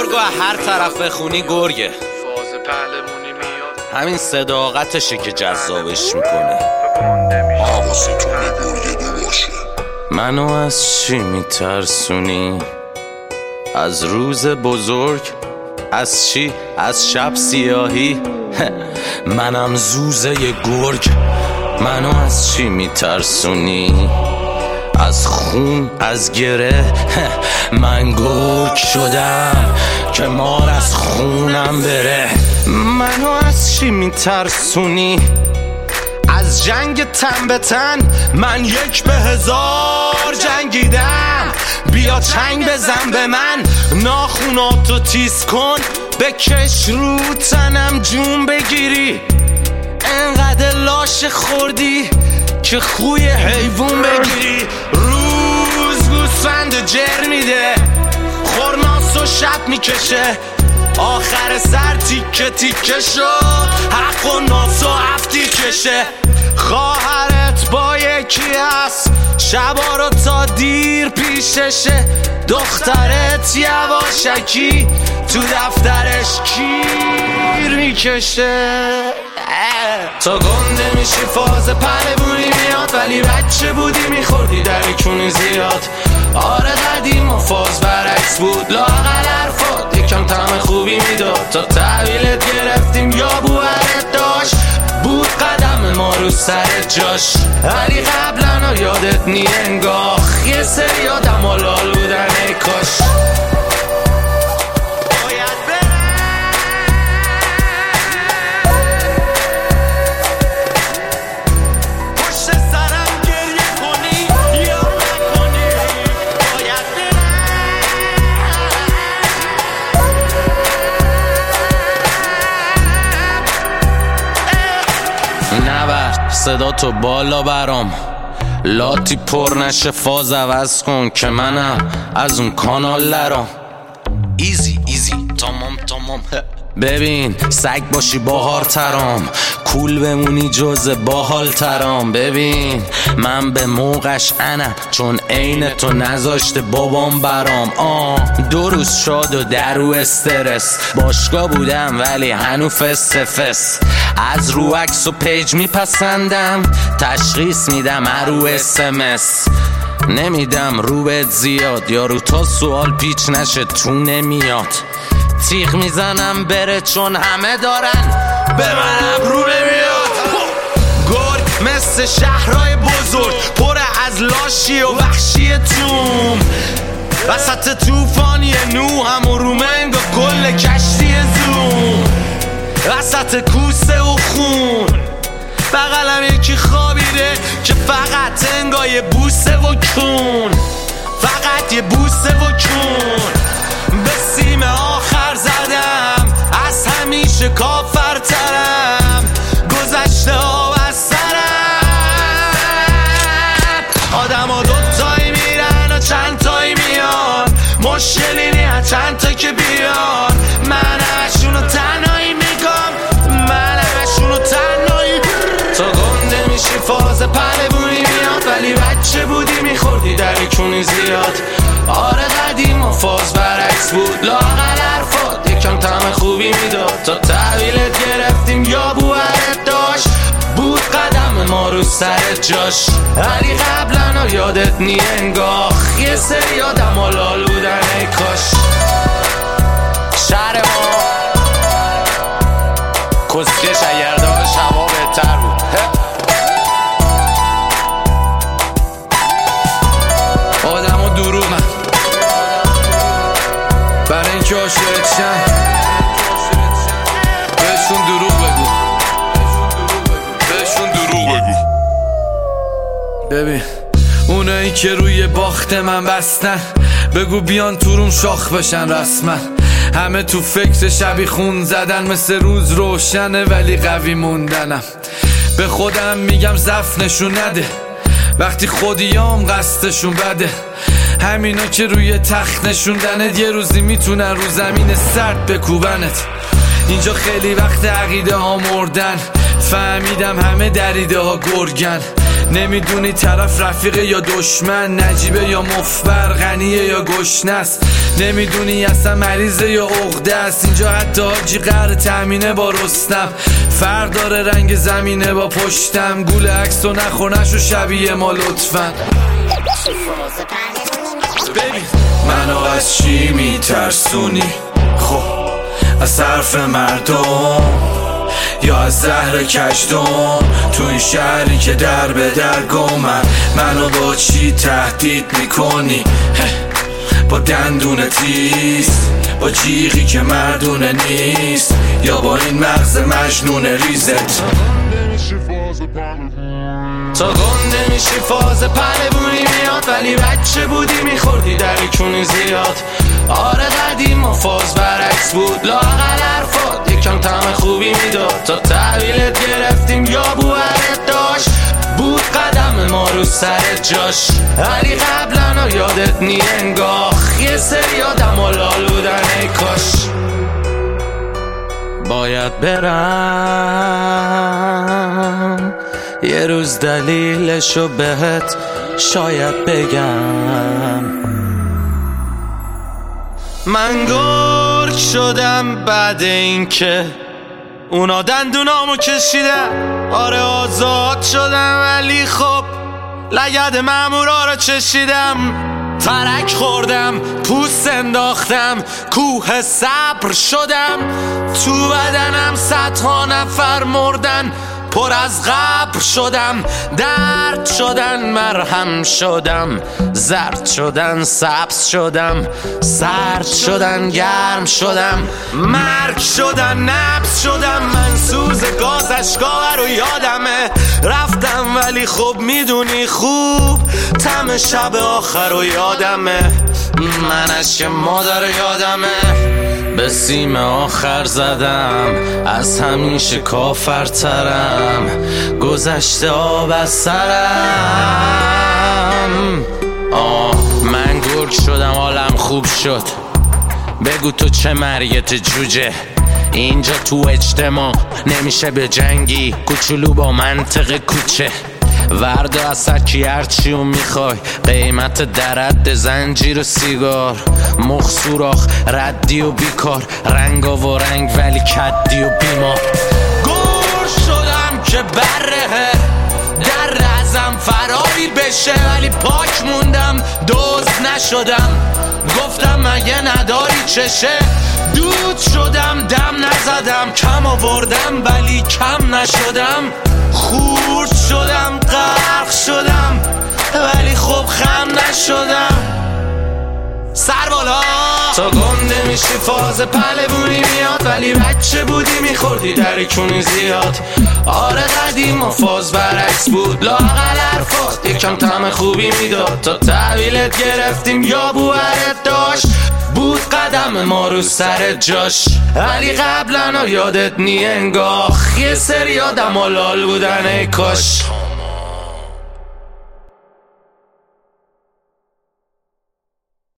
گرگو هر طرف بخونی گرگه. فاز پهلمونی میاد، همین صداقتشه که جذابش میکنه. حواستون به گرگه باشه. منو از چی میترسونی؟ از روز بزرگ؟ از چی؟ از شب سیاهی؟ منم زوزه گرگ. منو از چی میترسونی؟ از خون، از گره؟ من گرگ شدم که مار از خونم بره. منو از چی میترسونی؟ از جنگ تن به تن؟ من 1 به 1000 جنگیدم. بیا چنگ بزن به من، ناخوناتو تیز کن، بکش رو تنم جون بگیری. انقدر لاش خوردی که خوی حیوون بگیری. روز گوسفند جر میده، خورناس و شب میکشه، آخر سر تیکه تیکه شد، حق و ناس و هفتی کشه. خواهرت با یکی هست، شبا رو تا دیر پیششه. دخترت یواشکی تو دفترش کیر میکشه. تو گنده میشی فاز پهلمونی میاد، ولی بچه بودی میخوردی درکونی زیاد. آره قدیم و فاز برعکس بود، لااقل حرفات یکم طعم خوبی میداد. تا تحویلت گرفتیم یا بوهرت داشت، بود قدم ما رو سر جاش. ولی قبلا یادت نی انگاه، یه سری آدم و لال بودن ای کاش. نبر صدا تو بالا برام، لاتی پر نشه، فاز عوض کن که منم از اون کانال لرام. ایزی ایزی تمام تمام. ببین سگ باشی باحال ترام، کول بمونی جز باحال ترام. ببین من به موقعش انم، چون عین تو نذاشته بابام برام. 2 روز شاد و درو استرس، باشگاه بودم ولی هنو فس فس. از رو عکس و پیج میپسندم، تشخیص میدم رو SMS. نمیدم رو بهت زیاد، یارو تا سوال پیچ نشه تو نمیاد. تیغ میزنم بره چون همه دارن، به منم رو نمیاد. گرگ مثل شهرهای بزرگ، پر از لاشی و وحشی توم. وسط توفانی نوحم و رومنگ و کل کشتی زوم. وسط کوسه و خون بغلم یکی خوابیده که فقط انگاه بوسه و کون. فقط یه بوسه و کون. به سیم آخر زدم، از همیشه کافرترم. گذشته ها و سرم، آدم ها 2 تایی میرن و چند تایی میان. مشکلی نی چند تا که بیان. من همشونو تنهایی میگم، من همشونو تنهایی. تو گنده میشی فاز پهلمونی میاد، ولی بچه بودی میخوردی درکونی زیاد. آره قدیم و فاز برعکس بود، لااقل حرفات یکم طعم خوبی میداد. تا تحویلت گرفتیم یا بوهرت داشت، بود قدم ما رو سر جاش. ولی قبلا یادت نی انگاه، یه سری آدم و لال بودن ای کاش. شهر ما کسکش اگر داشت هوا بهتر بود. آدم و دروغن برای اینکه عاشقت شن، بهشون دروغ بگو، بهشون دروغ بگو. ببین اونایی که روی باخت من بستن، بگو بیان تو روم شاخ بشن رسما. همه تو فکر شبی خون زدن، مثل روز روشنه ولی قوی موندنم. به خودم میگم ضعف نشون نده، وقتی خودیام قصدشون بده. همینا که روی تخت نشوندنت، یه روزی میتونن رو زمین سرد بکوبنت. اینجا خیلی وقت عقیده ها مردن، فهمیدم همه دریده ها گرگن. نمیدونی طرف رفیقه یا دشمن، نجیبه یا مفبر، غنیه یا گشنست. نمیدونی اصلا مریضه یا عقده است. اینجا حتی حاجی قهر تأمینه با رستم. فرق داره رنگ زمینه با پشتم. گول عکس و نخونش و شبیه ما لطفا. ببین منو از چی میترسونی؟ خب از حرف مردم یا از زهر کشدم؟ تو این شهری که در به در گمم، منو با چی تهدید میکنی؟ با دندون تیز، با جیغی که مردونه نیست، یا با این مغز مجنون ریزت؟ تا گنده میشی فاز پهلوونی میاد، ولی بچه بودی میخوردی درکونی زیاد. آره قدیم و فاز برعکس بود، لااقل حرفات یکم طعم خوبی میداد. تا تحویلت گرفتیم یا بوهرت داشت، بود قدم ما رو سر جاش. ولی قبلا یادت نی انگاه، یه سری آدم و لال بودن ای کاش. باید برم یه روز دلیلشو بهت شاید بگم. من گرگ شدم بعد این که اونا دندونامو کشیدن. آره آزاد شدم ولی خب لگد مامورا رو چشیدم. ترک خوردم، پوست انداختم، کوه صبر شدم. تو بدنم صدها نفر مردن، پر از قبر شدم. درد شدن مرهم شدم، زرد شدن سبز شدم، سرد شدن گرم شدم، مرگ شدن نبض شدم. من سوز گاز اشکا رو یادمه، رفتم ولی خب میدونی خوب طعم شب آخر رو یادمه. من اشک مادر یادمه، به سیم آخر زدم، از همیشه کافرترم، گذشته آب از سرم. من گرگ شدم حالم خوب شد، بگو تو چه مریت جوجه. اینجا تو اجتماع نمیشه به جنگی، کوچولو با منطق کوچه. وردا از سرکی هرچیو میخوای، قیمت درد زنجیر و سیگار، مخ سوراخ ردی و بیکار، رنگا و رنگ ولی کدی و بیمار. گور شدم که بره در ازم فراری بشه، ولی پاک موندم دوز نشدم. گفتم مگه نداری چشه، دود شدم دم نزدم، کم آوردم ولی کم نشدم. خورد شدم غرق شدم ولی خب خم نشدم. سر بالا تا گنده میشی فاز پهلوونی میاد، ولی بچه بودی میخوردی درکونی زیاد. آره قدیم و فاز برعکس بود، لااقل حرفات یکم طعم خوبی میداد. تا تحویلت گرفتیم یا بوهرت داشت، بود قدم ما رو سر جاش. ولی قبلا یادت نی انگاه، یه سری آدم و لال بودن ای کاش.